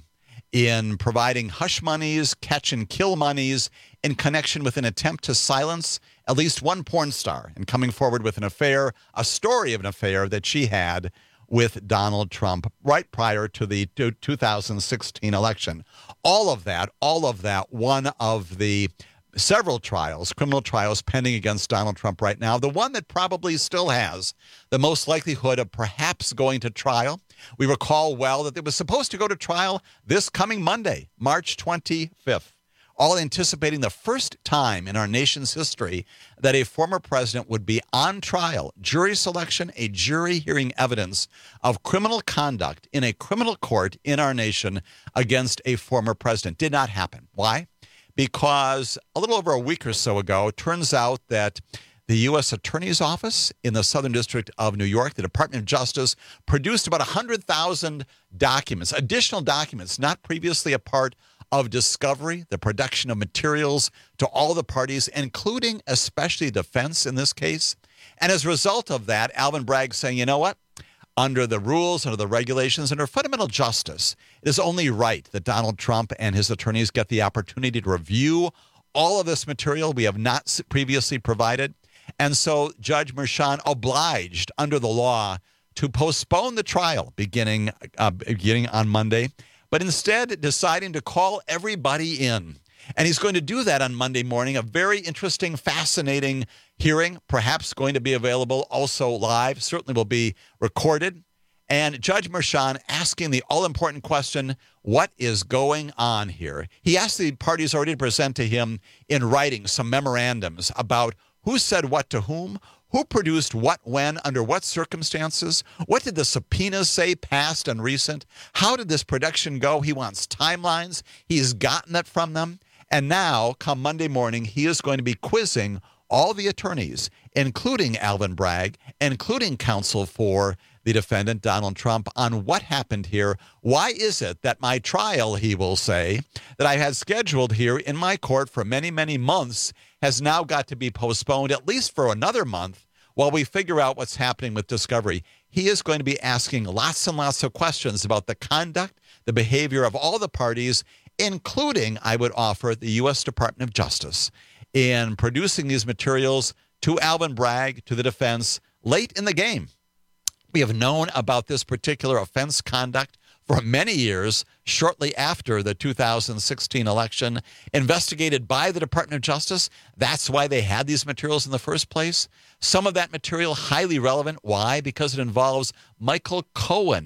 in providing hush monies, catch and kill monies in connection with an attempt to silence at least one porn star and coming forward with an affair, a story of an affair that she had with Donald Trump right prior to the two thousand sixteen election. All of that, all of that, one of the several trials, criminal trials pending against Donald Trump right now. The one that probably still has the most likelihood of perhaps going to trial. We recall well that it was supposed to go to trial this coming Monday, March twenty-fifth, all anticipating the first time in our nation's history that a former president would be on trial, jury selection, a jury hearing evidence of criminal conduct in a criminal court in our nation against a former president. Did not happen. Why? Because a little over a week or so ago, it turns out that the U S Attorney's Office in the Southern District of New York, the Department of Justice, produced about one hundred thousand documents, additional documents, not previously a part of discovery, the production of materials to all the parties, including especially defense in this case. And as a result of that, Alvin Bragg saying, you know what? Under the rules, under the regulations, under fundamental justice, it is only right that Donald Trump and his attorneys get the opportunity to review all of this material we have not previously provided. And so Judge Merchan obliged under the law to postpone the trial beginning, uh, beginning on Monday, but instead deciding to call everybody in. And he's going to do that on Monday morning, a very interesting, fascinating hearing, perhaps going to be available also live, certainly will be recorded. And Judge Merchan asking the all-important question, what is going on here? He asked the parties already to present to him in writing some memorandums about who said what to whom, who produced what when, under what circumstances, what did the subpoenas say, past and recent, how did this production go? He wants timelines. He's gotten that from them. And now, come Monday morning, he is going to be quizzing all the attorneys, including Alvin Bragg, including counsel for the defendant, Donald Trump, on what happened here. Why is it that my trial, he will say, that I had scheduled here in my court for many, many months has now got to be postponed at least for another month while we figure out what's happening with discovery? He is going to be asking lots and lots of questions about the conduct, the behavior of all the parties, including, I would offer, the U S Department of Justice in producing these materials to Alvin Bragg, to the defense, late in the game. We have known about this particular offense conduct for many years, shortly after the two thousand sixteen election, investigated by the Department of Justice. That's why they had these materials in the first place. Some of that material highly relevant. Why? Because it involves Michael Cohen.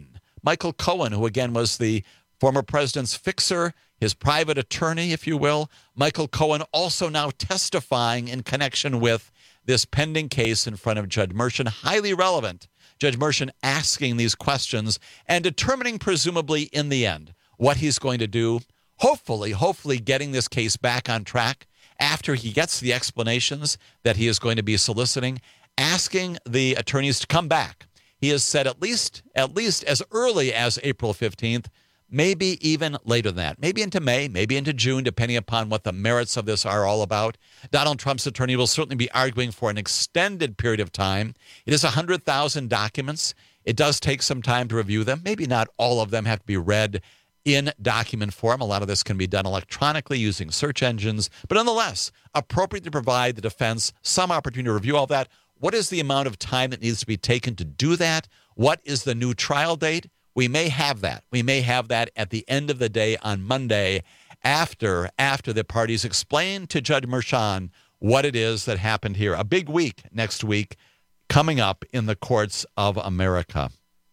Michael Cohen, who again was the former president's fixer, his private attorney, if you will. Michael Cohen also now testifying in connection with this pending case in front of Judge Merchan. Highly relevant. Judge Merchan asking these questions and determining, presumably in the end, what he's going to do. Hopefully, hopefully getting this case back on track after he gets the explanations that he is going to be soliciting, asking the attorneys to come back. He has said at least, at least as early as April fifteenth, maybe even later than that, maybe into May, maybe into June, depending upon what the merits of this are all about. Donald Trump's attorney will certainly be arguing for an extended period of time. It is one hundred thousand documents. It does take some time to review them. Maybe not all of them have to be read in document form. A lot of this can be done electronically using search engines, but nonetheless, appropriate to provide the defense some opportunity to review all that. What is the amount of time that needs to be taken to do that? What is the new trial date? We may have that. We may have that at the end of the day on Monday after, after the parties explain to Judge Merchan what it is that happened here. A big week next week coming up in the courts of America.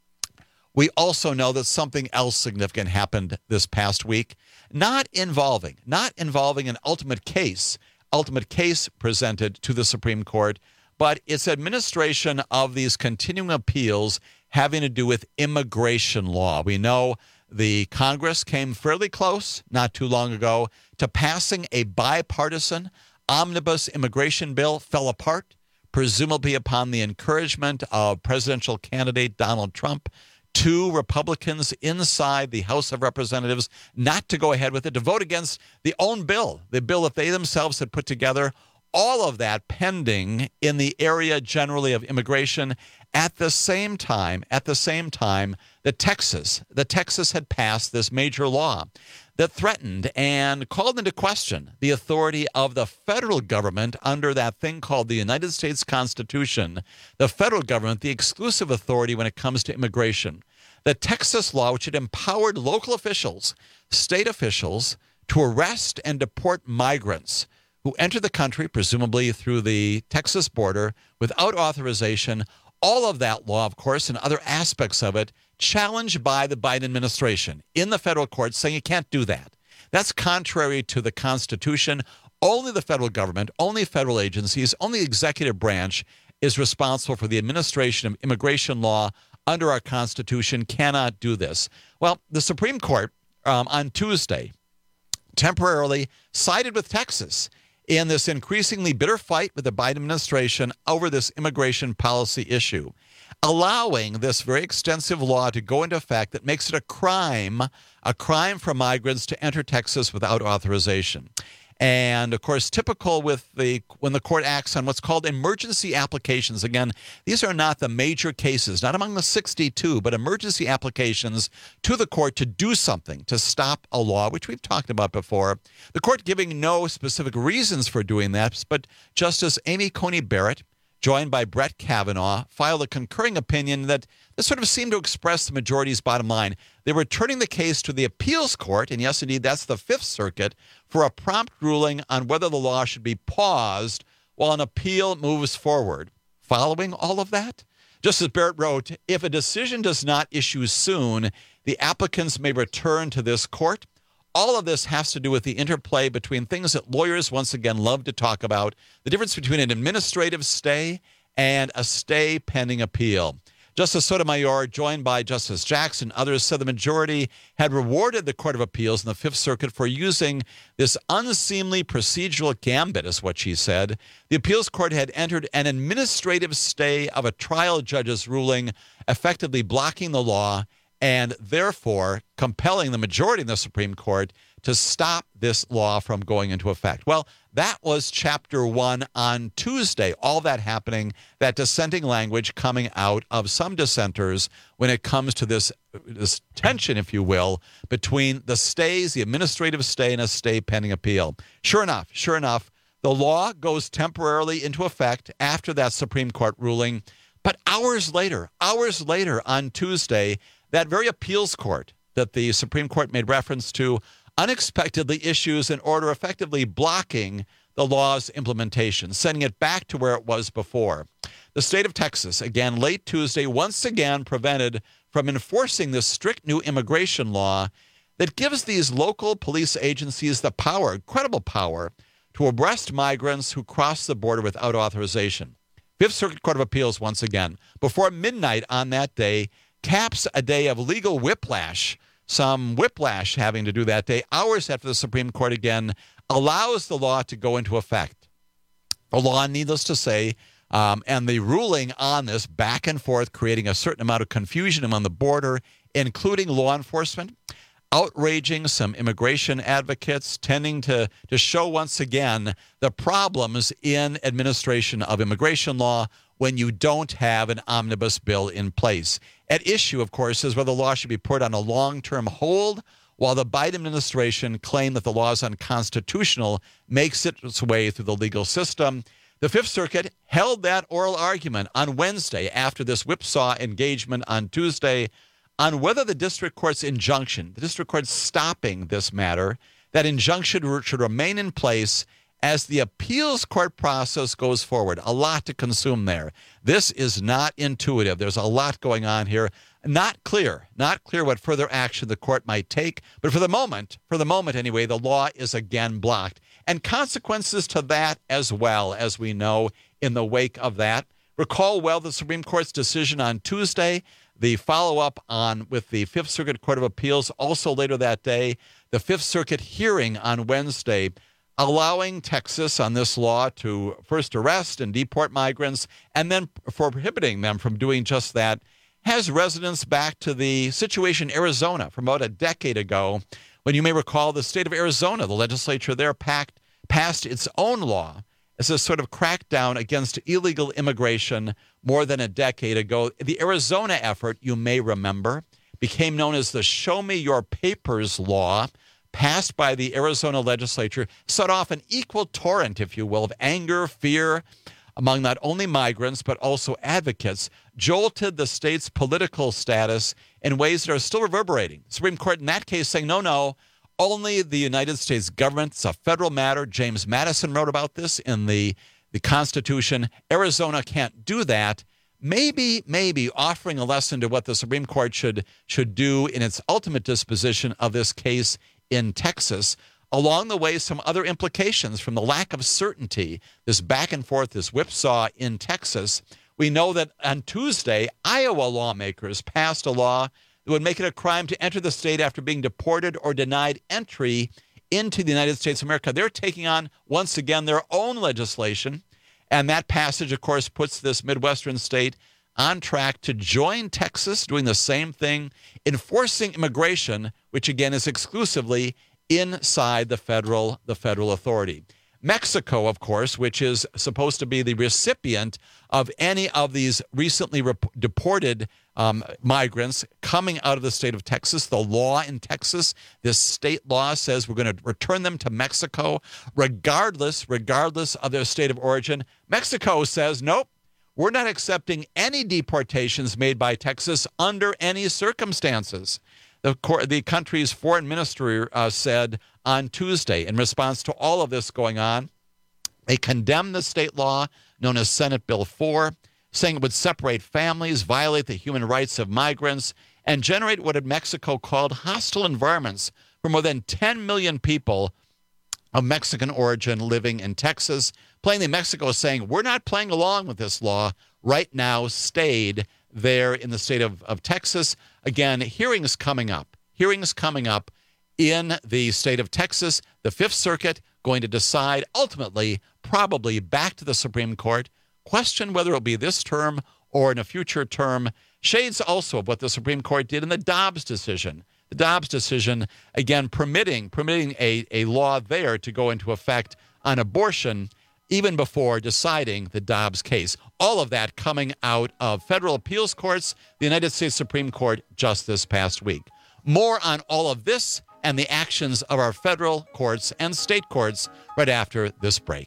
We also know that something else significant happened this past week, not involving, not involving an ultimate case, ultimate case presented to the Supreme Court, but its administration of these continuing appeals having to do with immigration law. We know the Congress came fairly close not too long ago to passing a bipartisan omnibus immigration bill, fell apart, presumably upon the encouragement of presidential candidate Donald Trump. Two Republicans inside the House of Representatives not to go ahead with it, to vote against the own bill, the bill that they themselves had put together. All of that pending in the area generally of immigration. At the same time, at the same time, the Texas, the Texas had passed this major law that threatened and called into question the authority of the federal government under that thing called the United States Constitution, the federal government, the exclusive authority when it comes to immigration. The Texas law, which had empowered local officials, state officials, to arrest and deport migrants who enter the country, presumably through the Texas border, without authorization. All of that law, of course, and other aspects of it, challenged by the Biden administration in the federal courts, saying you can't do that. That's contrary to the Constitution. Only the federal government, only federal agencies, only the executive branch is responsible for the administration of immigration law under our Constitution, cannot do this. Well, the Supreme Court um, on Tuesday temporarily sided with Texas in this increasingly bitter fight with the Biden administration over this immigration policy issue, allowing this very extensive law to go into effect that makes it a crime, a crime for migrants to enter Texas without authorization. And, of course, typical with the when the court acts on what's called emergency applications. Again, these are not the major cases, not among the sixty-two, but emergency applications to the court to do something, to stop a law, which we've talked about before. The court giving no specific reasons for doing that, but Justice Amy Coney Barrett, joined by Brett Kavanaugh, filed a concurring opinion that, that sort of seemed to express the majority's bottom line. They were turning the case to the appeals court, and yes, indeed, that's the Fifth Circuit, for a prompt ruling on whether the law should be paused while an appeal moves forward. Following all of that, Justice Barrett wrote, if a decision does not issue soon, the applicants may return to this court. All of this has to do with the interplay between things that lawyers, once again, love to talk about, the difference between an administrative stay and a stay pending appeal. Justice Sotomayor, joined by Justice Jackson and others, said the majority had rewarded the Court of Appeals in the Fifth Circuit for using this unseemly procedural gambit, is what she said. The appeals court had entered an administrative stay of a trial judge's ruling, effectively blocking the law and therefore compelling the majority in the Supreme Court to stop this law from going into effect. Well, that was chapter one on Tuesday, all that happening, that dissenting language coming out of some dissenters when it comes to this, this tension, if you will, between the stays, the administrative stay, and a stay pending appeal. Sure enough, sure enough, the law goes temporarily into effect after that Supreme Court ruling. But hours later, hours later on Tuesday, that very appeals court that the Supreme Court made reference to unexpectedly issues an order effectively blocking the law's implementation, sending it back to where it was before. The state of Texas, again, late Tuesday, once again prevented from enforcing this strict new immigration law that gives these local police agencies the power, incredible power, to arrest migrants who cross the border without authorization. Fifth Circuit Court of Appeals, once again, before midnight on that day, caps a day of legal whiplash, some whiplash having to do that day, hours after the Supreme Court again allows the law to go into effect. The law, needless to say, um, and the ruling on this back and forth, creating a certain amount of confusion among the border, including law enforcement, outraging some immigration advocates, tending to, to show once again the problems in administration of immigration law when you don't have an omnibus bill in place. At issue, of course, is whether the law should be put on a long-term hold while the Biden administration claimed that the law is unconstitutional, makes its way through the legal system. The Fifth Circuit held that oral argument on Wednesday after this whipsaw engagement on Tuesday on whether the district court's injunction, the district court stopping this matter, that injunction should remain in place as the appeals court process goes forward. A lot to consume there. This is not intuitive. There's a lot going on here. Not clear, not clear what further action the court might take. But for the moment, for the moment anyway, the law is again blocked. And consequences to that as well, as we know in the wake of that. Recall well the Supreme Court's decision on Tuesday, the follow-up on with the Fifth Circuit Court of Appeals also later that day, the Fifth Circuit hearing on Wednesday, allowing Texas on this law to first arrest and deport migrants and then for prohibiting them from doing just that, has resonance back to the situation in Arizona from about a decade ago, when you may recall the state of Arizona, the legislature there packed, passed its own law as a sort of crackdown against illegal immigration more than a decade ago. The Arizona effort, you may remember, became known as the Show Me Your Papers law, passed by the Arizona legislature, set off an equal torrent, if you will, of anger, fear among not only migrants but also advocates, jolted the state's political status in ways that are still reverberating. The Supreme Court in that case saying, no, no, only the United States government. It's a federal matter. James Madison wrote about this in the, the Constitution. Arizona can't do that. Maybe, maybe offering a lesson to what the Supreme Court should, should do in its ultimate disposition of this case in Texas. Along the way, some other implications from the lack of certainty, this back and forth, this whipsaw in Texas. We know that on Tuesday, Iowa lawmakers passed a law that would make it a crime to enter the state after being deported or denied entry into the United States of America. They're taking on, once again, their own legislation. And that passage, of course, puts this Midwestern state on track to join Texas, doing the same thing, enforcing immigration, which again is exclusively inside the federal, the federal authority. Mexico, of course, which is supposed to be the recipient of any of these recently rep- deported um, migrants coming out of the state of Texas. The law in Texas, this state law says we're going to return them to Mexico regardless, regardless of their state of origin. Mexico says, nope, we're not accepting any deportations made by Texas under any circumstances. The, the country's foreign minister uh, said on Tuesday, in response to all of this going on, they condemned the state law known as Senate Bill four, saying it would separate families, violate the human rights of migrants, and generate what Mexico called hostile environments for more than ten million people of Mexican origin living in Texas. Plainly, Mexico is saying, we're not playing along with this law. Right now, stayed there in the state of, of Texas. Again, hearings coming up. Hearings coming up in the state of Texas. The Fifth Circuit going to decide ultimately, probably back to the Supreme Court, question whether it'll be this term or in a future term. Shades also of what the Supreme Court did in the Dobbs decision. The Dobbs decision, again, permitting permitting a, a law there to go into effect on abortion even before deciding the Dobbs case. All of that coming out of federal appeals courts, the United States Supreme Court just this past week. More on all of this and the actions of our federal courts and state courts right after this break.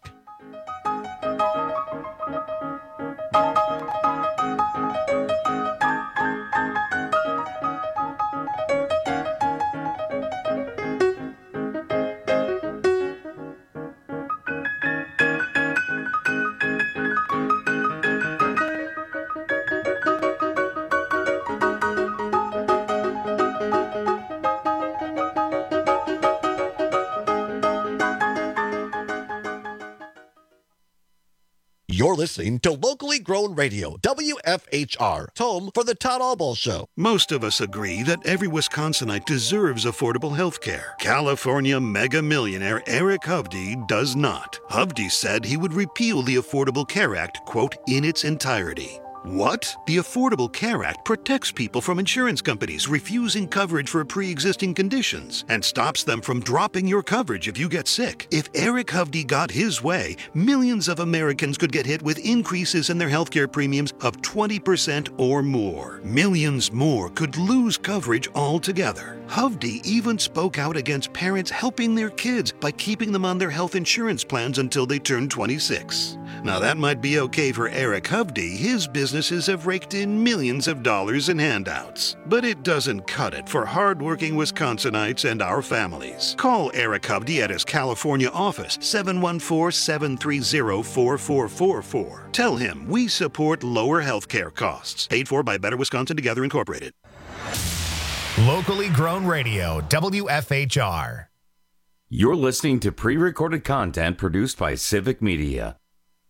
You're listening to locally grown radio, W F H R, home for the Todd Albaugh Show. Most of us agree that every Wisconsinite deserves affordable health care. California mega millionaire Eric Hovde does not. Hovde said he would repeal the Affordable Care Act, quote, in its entirety. What? The Affordable Care Act protects people from insurance companies refusing coverage for pre-existing conditions and stops them from dropping your coverage if you get sick. If Eric Hovde got his way, millions of Americans could get hit with increases in their healthcare premiums of twenty percent or more. Millions more could lose coverage altogether. Hovde even spoke out against parents helping their kids by keeping them on their health insurance plans until they turn twenty-six. Now that might be okay for Eric Hovde. His businesses have raked in millions of dollars in handouts. But it doesn't cut it for hardworking Wisconsinites and our families. Call Eric Hovde at his California office, seven one four, seven three zero, four four four four. Tell him we support lower health care costs. Paid for by Better Wisconsin Together Incorporated. Locally grown radio, W F H R. You're listening to pre-recorded content produced by Civic Media.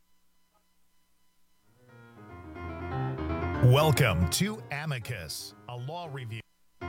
Welcome to Amicus, a law review.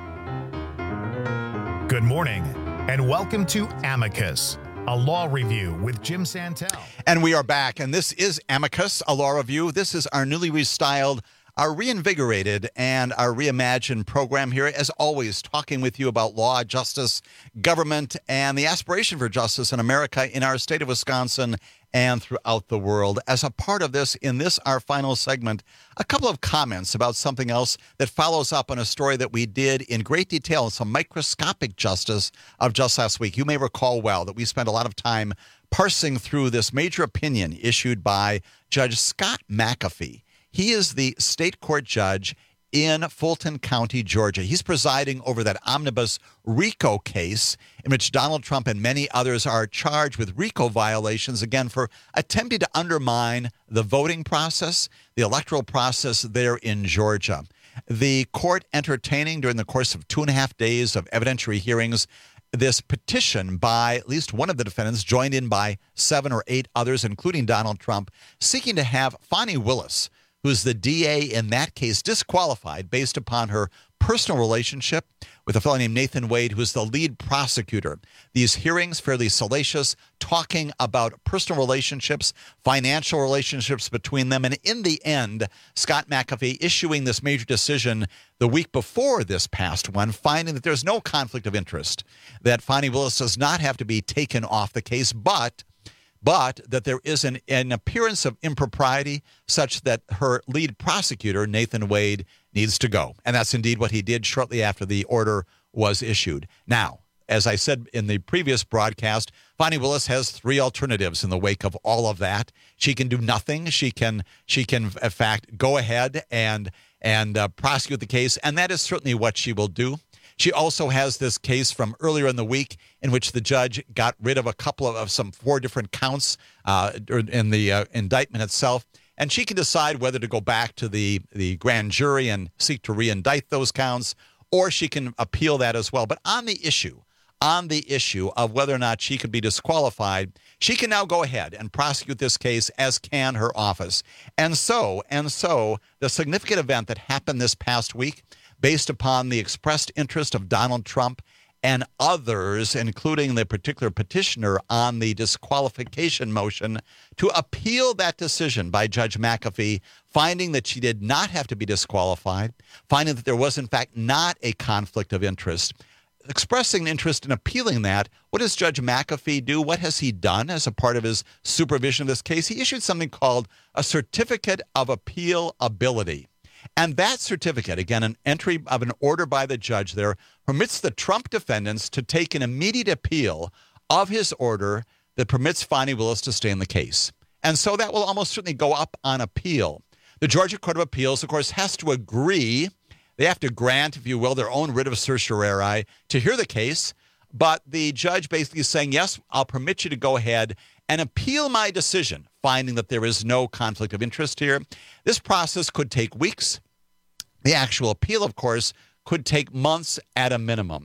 Good morning, and welcome to Amicus, a law review with Jim Santel. And we are back, and this is Amicus, a law review. This is our newly restyled, our reinvigorated, and our reimagined program here, as always, talking with you about law, justice, government, and the aspiration for justice in America, in our state of Wisconsin, and throughout the world. As a part of this, in this, our final segment, a couple of comments about something else that follows up on a story that we did in great detail in some microscopic justice of just last week. You may recall well that we spent a lot of time parsing through this major opinion issued by Judge Scott McAfee. He is the state court judge in Fulton County, Georgia. He's presiding over that omnibus RICO case in which Donald Trump and many others are charged with RICO violations, again, for attempting to undermine the voting process, the electoral process there in Georgia. The court entertaining during the course of two and a half days of evidentiary hearings this petition by at least one of the defendants, joined in by seven or eight others, including Donald Trump, seeking to have Fani Willis, who's the D A in that case, disqualified based upon her personal relationship with a fellow named Nathan Wade, who is the lead prosecutor. These hearings, fairly salacious, talking about personal relationships, financial relationships between them. And in the end, Scott McAfee issuing this major decision the week before this past one, finding that there's no conflict of interest, that Fani Willis does not have to be taken off the case, but but that there is an, an appearance of impropriety such that her lead prosecutor, Nathan Wade, needs to go. And that's indeed what he did shortly after the order was issued. Now, as I said in the previous broadcast, Fani Willis has three alternatives in the wake of all of that. She can do nothing. She can, she can in fact, go ahead and, and uh, prosecute the case, and that is certainly what she will do. She also has this case from earlier in the week in which the judge got rid of a couple of, of some four different counts uh, in the uh, indictment itself. And she can decide whether to go back to the, the grand jury and seek to re-indict those counts, or she can appeal that as well. But on the issue, on the issue of whether or not she could be disqualified, she can now go ahead and prosecute this case, as can her office. And so, and so, the significant event that happened this past week, based upon the expressed interest of Donald Trump and others, including the particular petitioner on the disqualification motion, to appeal that decision by Judge McAfee, finding that she did not have to be disqualified, finding that there was, in fact, not a conflict of interest. Expressing interest in appealing that, what does Judge McAfee do? What has he done as a part of his supervision of this case? He issued something called a Certificate of Appealability. And that certificate, again, an entry of an order by the judge there, permits the Trump defendants to take an immediate appeal of his order that permits Fani Willis to stay in the case. And so that will almost certainly go up on appeal. The Georgia Court of Appeals, of course, has to agree. They have to grant, if you will, their own writ of certiorari to hear the case. But the judge basically is saying, yes, I'll permit you to go ahead and appeal my decision, finding that there is no conflict of interest here. This process could take weeks. The actual appeal, of course, could take months at a minimum.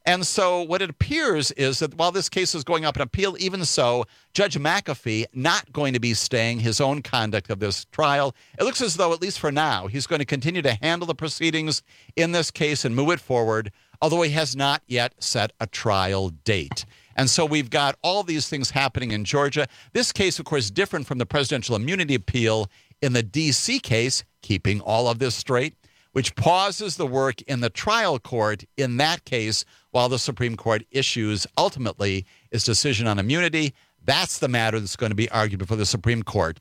And so what it appears is that while this case is going up in appeal, even so, Judge McAfee not going to be staying his own conduct of this trial. It looks as though, at least for now, he's going to continue to handle the proceedings in this case and move it forward, although he has not yet set a trial date. And so we've got all these things happening in Georgia. This case, of course, different from the presidential immunity appeal in the D C case, keeping all of this straight, which pauses the work in the trial court in that case while the Supreme Court issues, ultimately, its decision on immunity. That's the matter that's going to be argued before the Supreme Court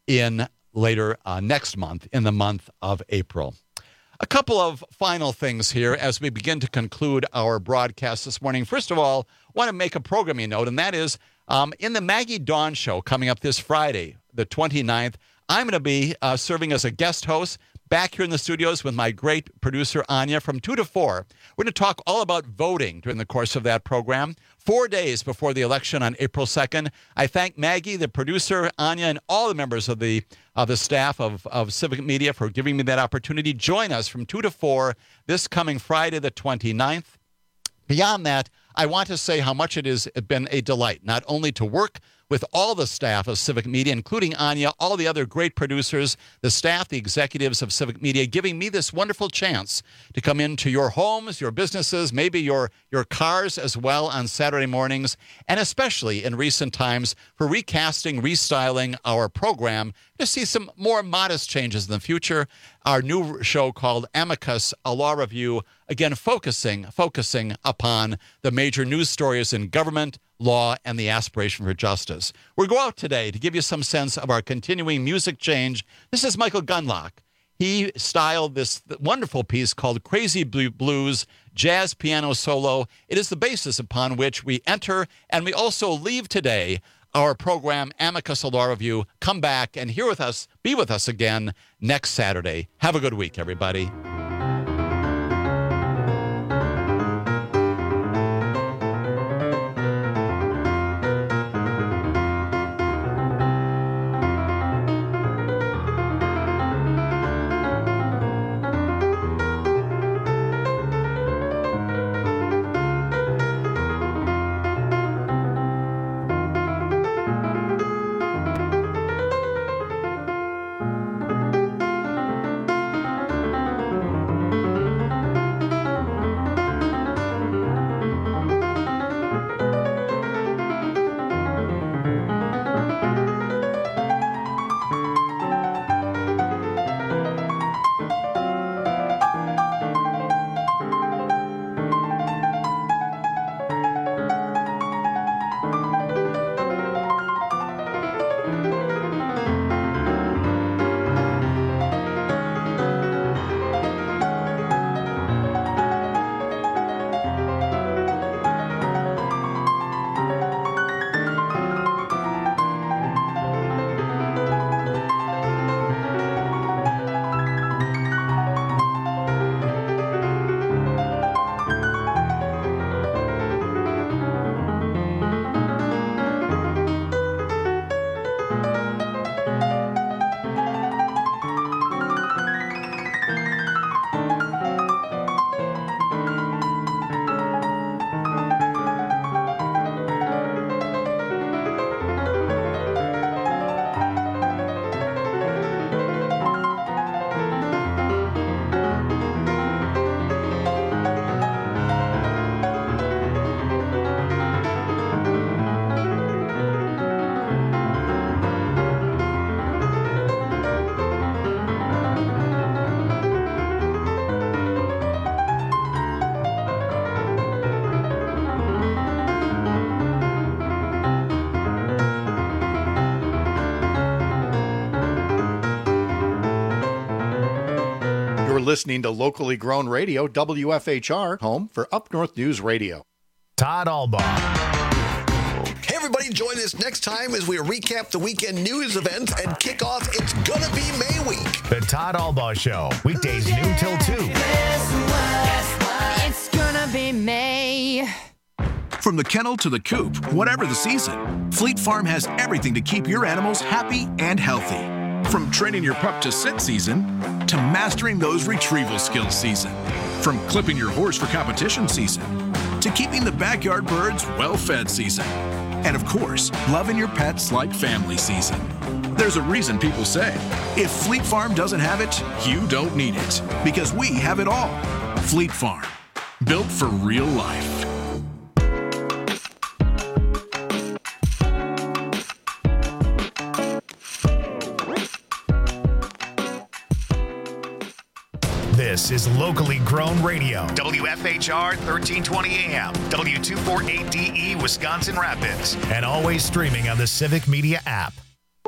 in later uh, next month, in the month of April. A couple of final things here as we begin to conclude our broadcast this morning. First of all, I want to make a programming note, and that is um, in the Maggie Dawn Show coming up this Friday, the twenty-ninth, I'm going to be uh, serving as a guest host back here in the studios with my great producer, Anya, from two to four. We're going to talk all about voting during the course of that program, four days before the election on April second. I thank Maggie, the producer, Anya, and all the members of the uh, the staff of, of Civic Media for giving me that opportunity. Join us from two to four this coming Friday, the twenty-ninth. Beyond that, I want to say how much it has been a delight, not only to work with all the staff of Civic Media, including Anya, all the other great producers, the staff, the executives of Civic Media, giving me this wonderful chance to come into your homes, your businesses, maybe your, your cars as well on Saturday mornings, and especially in recent times for recasting, restyling our program to see some more modest changes in the future. Our new show called Amicus, a law review, again, focusing, focusing upon the major news stories in government, law, and the aspiration for justice. We'll go out today to give you some sense of our continuing music change. This is Michael Gunlock. He styled this wonderful piece called Crazy Blues, Jazz Piano Solo. It is the basis upon which we enter, and we also leave today our program, Amicus, a Law Review. Come back and hear with us, be with us again next Saturday. Have a good week, everybody. Listening to locally grown radio, W F H R, home for Up North News Radio. Todd Albaugh. Hey, everybody, join us next time as we recap the weekend news events and kick off It's Gonna Be May Week. The Todd Albaugh Show, weekdays noon till two. It's gonna be May. From the kennel to the coop, whatever the season, Fleet Farm has everything to keep your animals happy and healthy. From training your pup to sit season to mastering those retrieval skills season. From clipping your horse for competition season to keeping the backyard birds well-fed season. And of course, loving your pets like family season. There's a reason people say, if Fleet Farm doesn't have it, you don't need it. Because we have it all. Fleet Farm, built for real life. This is locally grown radio. W F H R thirteen twenty A M, W two forty-eight D E, Wisconsin Rapids, and always streaming on the Civic Media app.